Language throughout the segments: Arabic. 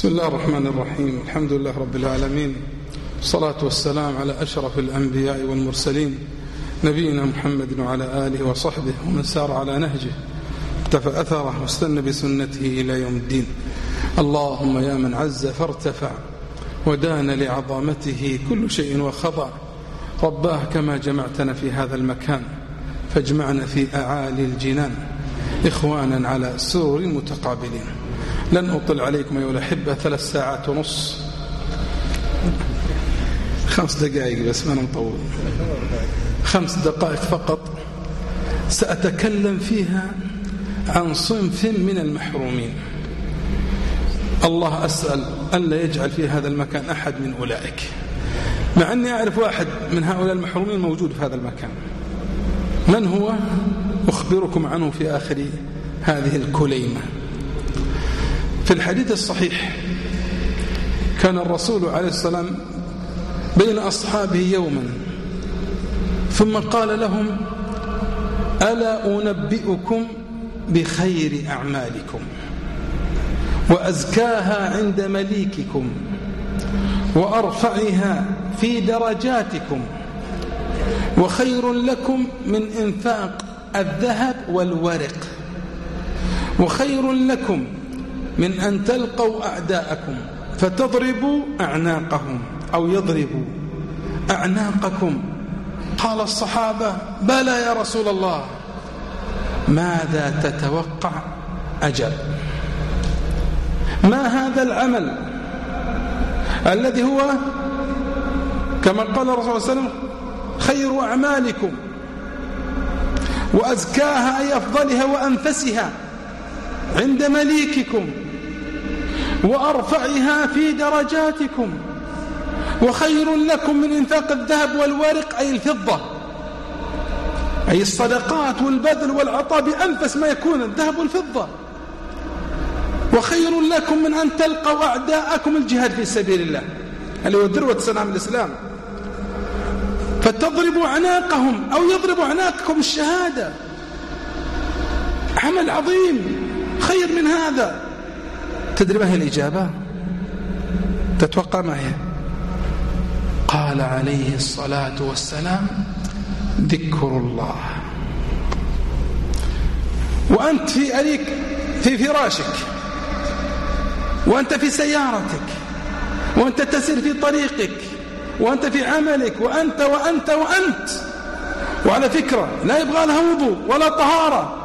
بسم الله الرحمن الرحيم. الحمد لله رب العالمين، والصلاة والسلام على أشرف الأنبياء والمرسلين نبينا محمد وعلى آله وصحبه ومن سار على نهجه اقتفى أثره واستنى بسنته إلى يوم الدين. اللهم يا من عز فارتفع ودان لعظمته كل شيء وخضع، رباه كما جمعتنا في هذا المكان فاجمعنا في أعالي الجنان إخوانا على سرور متقابلين. لن أطل عليكم أيها الأحبة 3 ساعات ونص، 5 دقائق بس، ما نطول، 5 دقائق فقط سأتكلم فيها عن صنف من المحرومين. الله أسأل ألا يجعل في هذا المكان أحد من أولئك، مع أني أعرف واحد من هؤلاء المحرومين موجود في هذا المكان. من هو؟ أخبركم عنه في آخر هذه الكليمة. في الحديث الصحيح كان الرسول عليه السلام بين أصحابه يوما ثم قال لهم: ألا أنبئكم بخير أعمالكم وأزكاها عند مليككم وأرفعها في درجاتكم وخير لكم من إنفاق الذهب والورق وخير لكم من أن تلقوا أعداءكم فتضربوا أعناقهم أو يضربوا أعناقكم؟ قال الصحابة: بلى يا رسول الله. ماذا تتوقع؟ أجل. ما هذا العمل الذي هو كما قال الرسول صلى الله عليه وسلم خير أعمالكم وأزكاها أي أفضلها وأنفسها عند مليككم وأرفعها في درجاتكم وخير لكم من إنفاق الذهب والورق أي الفضة، أي الصدقات والبذل والعطاء بأنفس ما يكون الذهب والفضة، وخير لكم من أن تلقوا أعداءكم الجهاد في سبيل الله اللي هو ذروة سنام الإسلام، فتضربوا أعناقهم أو يضربوا أعناقكم الشهادة. عمل عظيم، خير من هذا. تدري ما هي الإجابة؟ تتوقع ما هي؟ قال عليه الصلاة والسلام: ذكر الله. وأنت في أريك في فراشك، وأنت في سيارتك، وأنت تسير في طريقك، وأنت في عملك، وأنت وأنت وأنت. وعلى فكرة لا يبغى لها وضوء ولا طهارة.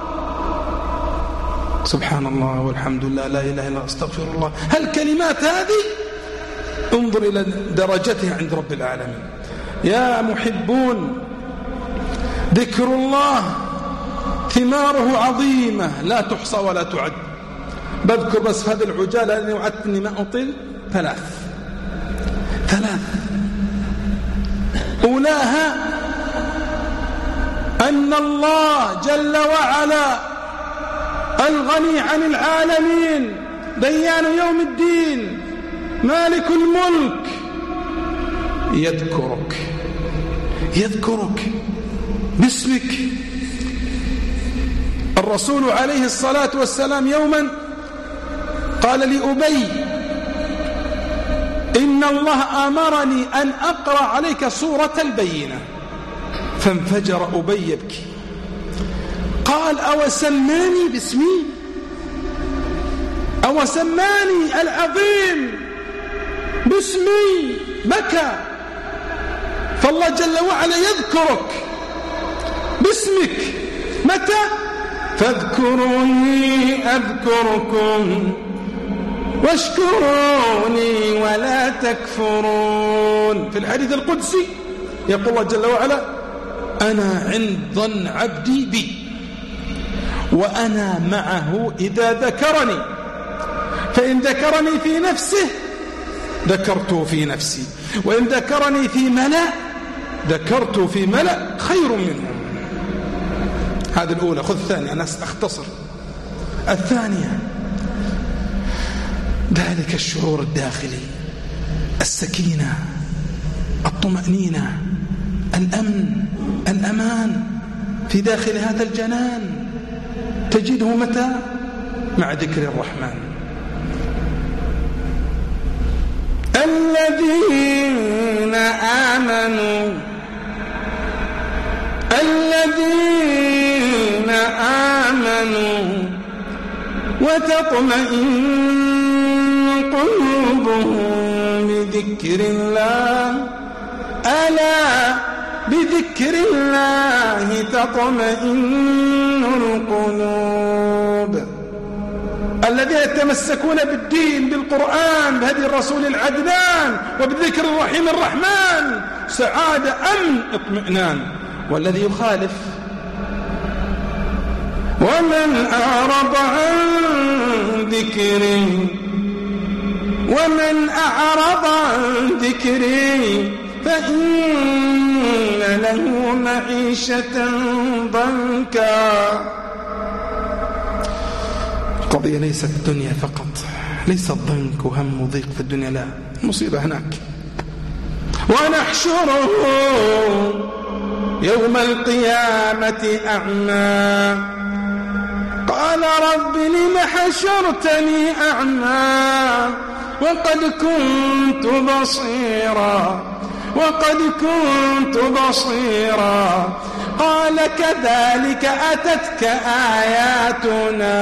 سبحان الله والحمد لله لا إله إلا الله استغفر الله. هالكلمات هذه انظر إلى درجتها عند رب العالمين. يا محبون، ذكر الله ثماره عظيمة لا تحصى ولا تعد. بذكر بس في هذه العجالة لأني وعدت أني ما أطل 3. أولاها أن الله جل وعلا الغني عن العالمين ديان يوم الدين مالك الملك يذكرك باسمك. الرسول عليه الصلاة والسلام يوما قال لأبي: إن الله أمرني أن أقرأ عليك سورة البينة. فانفجر أبي يبكي، قال: أو سماني باسمي؟ أو سماني العظيم باسمي؟ بكى. فالله جل وعلا يذكرك باسمك. متى؟ فاذكروني أذكركم واشكروني ولا تكفرون. في الحديث القدسي يقول الله جل وعلا: أنا عند ظن عبدي بي وأنا معه إذا ذكرني، فإن ذكرني في نفسه ذكرته في نفسي، وإن ذكرني في ملأ ذكرته في ملأ خير منهم. هذه الأولى. خذ الثانية، أنا أختصر. الثانية ذلك الشعور الداخلي، السكينة، الطمأنينة، الأمن، الأمان في داخل هذا الجنان. تجده متى؟ مع ذكر الرحمن. الذين آمنوا وتطمئن قلوبهم بذكر الله ألا بذكر الله تطمئن القلوب. الذين يتمسكون بالدين بالقرآن بهدي الرسول العدنان وبالذكر الرحيم الرحمن سعادة أمن اطمئنان. والذي يخالف ومن أعرض عن ذكري فإن له معيشة ضنكا. القضية ليست الدنيا فقط، ليس الضنك وهم وضيق في الدنيا، لا، مصيبة هناك. ونحشره يوم القيامة أعمى قال رب لم حشرتني أعمى وقد كنت بصيرا قال كذلك أتتك آياتنا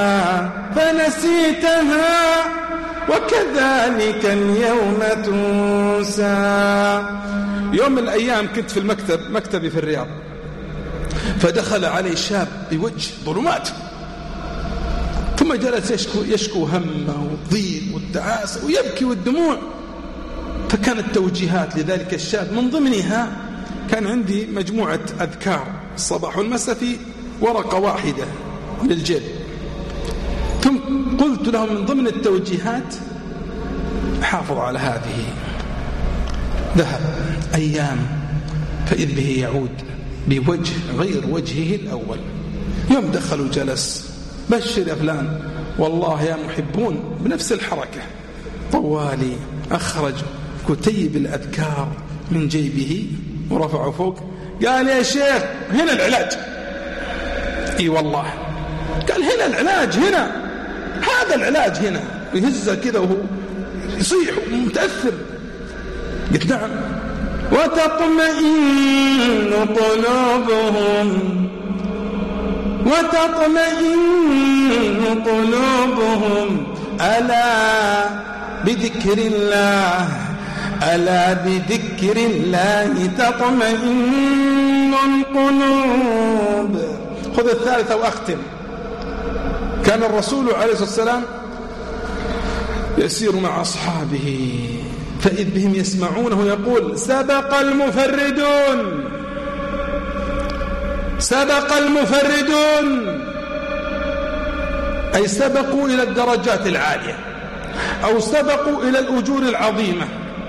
فنسيتها وكذلك اليوم تنسى. يوم من الأيام كنت في مكتبي في الرياض، فدخل علي شاب بوجه ظلمات، ثم جلس يشكو همه والضيق والتعاسة ويبكي والدموع. فكانت توجيهات لذلك الشاب، من ضمنها كان عندي مجموعة أذكار الصباح والمساء في ورقة واحدة للجلد. ثم قلت له من ضمن التوجيهات حافظ على هذه. ذهب أيام فإذ به يعود بوجه غير وجهه الأول. يوم دخل وجلس، بشر يا فلان، والله يا محبون، بنفس الحركة طوالي أخرج كتيب الأذكار من جيبه ورفعه فوق، قال يا شيخ هنا العلاج. اي والله، قال هنا العلاج، هنا هذا العلاج هنا. يهزه كذا وهو يصيح ومتأثر. قلت نعم. وتطمئن قلوبهم ألا بذكر الله تطمئن القلوب. خذ الثالثة وأختم. كان الرسول عليه الصلاة والسلام يسير مع أصحابه فإذ بهم يسمعونه يقول سبق المفردون، أي سبقوا إلى الدرجات العالية أو سبقوا إلى الأجور العظيمة.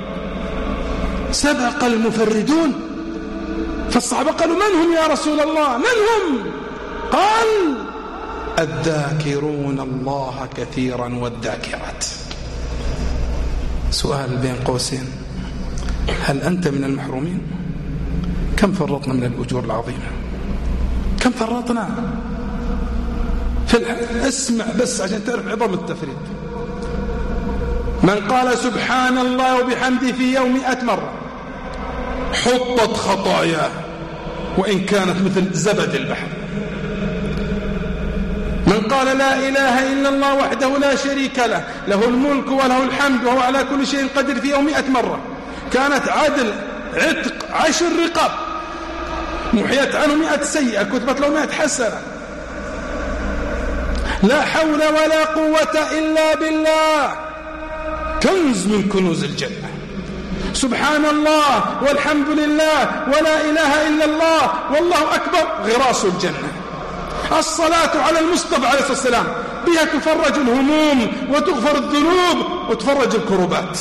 سبق المفردون. فالصحابة قالوا من هم يا رسول الله؟ من هم؟ قال الذاكرون الله كثيرا والذاكرات. سؤال بين قوسين، هل أنت من المحرومين؟ كم فرطنا من الأجور العظيمة؟ كم فرطنا؟ اسمع بس عشان تعرف عظم التفريط. من قال سبحان الله وبحمده في يوم 100 مرة حطت خطاياه وإن كانت مثل زبد البحر. من قال لا إله إلا الله وحده لا شريك له الملك وله الحمد وهو على كل شيء قدير في يوم 100 مرة كانت عدل عتق 10 رقاب، محيت عنه 100 سيئة، كتبت له 100 حسنة. لا حول ولا قوة إلا بالله كنز من كنوز الجنة. سبحان الله والحمد لله ولا إله إلا الله والله أكبر غراس الجنة. الصلاة على المصطفى عليه الصلاة والسلام بها تفرج الهموم وتغفر الذنوب وتفرج الكربات،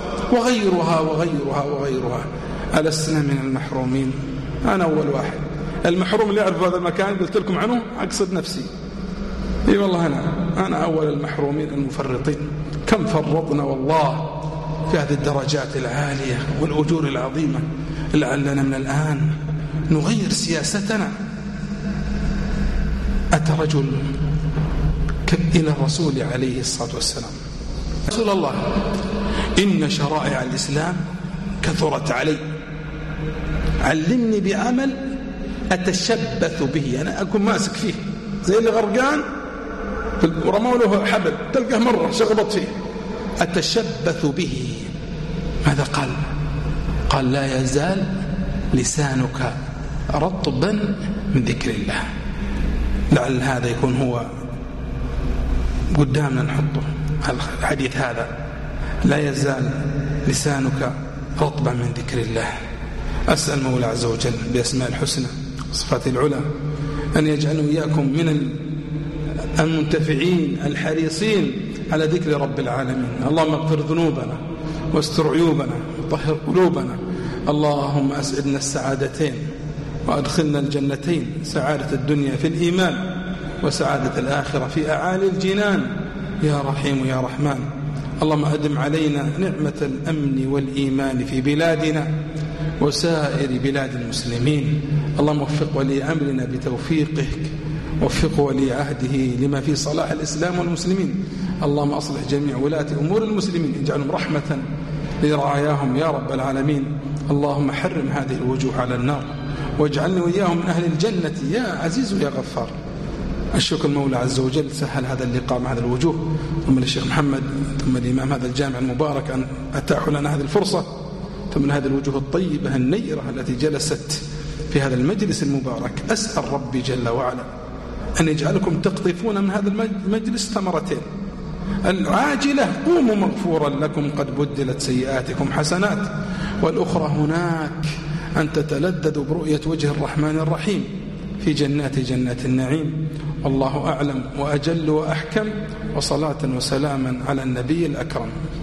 وغيرها. ألسنا من المحرومين؟ أنا أول واحد. المحروم اللي يعرف هذا المكان قلت لكم عنه أقصد نفسي. اي والله أنا أول المحرومين المفرطين. كم فرطنا والله في هذه الدرجات العالية والأجور العظيمة. لعلنا من الآن نغير سياستنا. أتى رجل إلى الرسول عليه الصلاة والسلام: رسول الله إن شرائع الإسلام كثرت علي، علمني بعمل أتشبث به، أنا أكون ماسك فيه زي اللي غرقان ورموا له حبل تلقاه مرة شغبط فيه، أتشبث به. ماذا قال؟ قال لا يزال لسانك رطبا من ذكر الله. لعل هذا يكون هو قدامنا نحطه الحديث هذا، لا يزال لسانك رطبا من ذكر الله. أسأل مولى عز وجل بأسماء الحسنى وصفاته العلى أن يجعلوا إياكم من المنتفعين الحريصين على ذكر رب العالمين. اللهم اغفر ذنوبنا واستر عيوبنا وطهر قلوبنا. اللهم أسعدنا السعادتين وأدخلنا الجنتين، سعادة الدنيا في الإيمان وسعادة الآخرة في أعالي الجنان يا رحيم يا رحمن. اللهم أدم علينا نعمة الأمن والإيمان في بلادنا وسائر بلاد المسلمين. اللهم وفق ولي أمرنا بتوفيقك، وفق ولي عهده لما في صلاح الإسلام والمسلمين. اللهم أصلح جميع ولاة أمور المسلمين، اجعلهم رحمة لرعاياهم يا رب العالمين. اللهم حرم هذه الوجوه على النار واجعلني وإياهم من أهل الجنة يا عزيز يا غفار. الشكر المولى عز وجل سهل هذا اللقاء مع هذه الوجوه، ثم للشيخ محمد، ثم الإمام هذا الجامع المبارك أن أتاحوا لنا هذه الفرصة، ثم من هذه الوجوه الطيبة النيرة التي جلست في هذا المجلس المبارك. أسأل ربي جل وعلا أن يجعلكم تقطفون من هذا المجلس ثمرتين: العاجلة قوموا مغفورا لكم قد بدلت سيئاتكم حسنات، والأخرى هناك أن تتلذذوا برؤية وجه الرحمن الرحيم في جنات النعيم. والله أعلم وأجل وأحكم، وصلاة وسلاما على النبي الأكرم.